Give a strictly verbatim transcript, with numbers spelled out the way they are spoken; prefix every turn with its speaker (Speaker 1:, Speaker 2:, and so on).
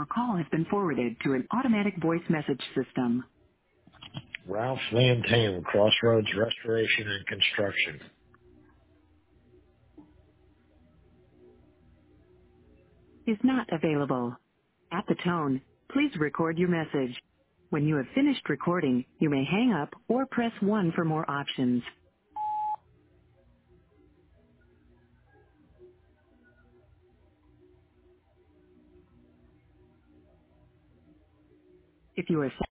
Speaker 1: Your call has been forwarded to an automatic voice message system. Ralph Van Tam, Crossroads Restoration and Construction. Is not available. At the tone, please record your message. When you have finished recording, you may hang up or press one for more options. If you are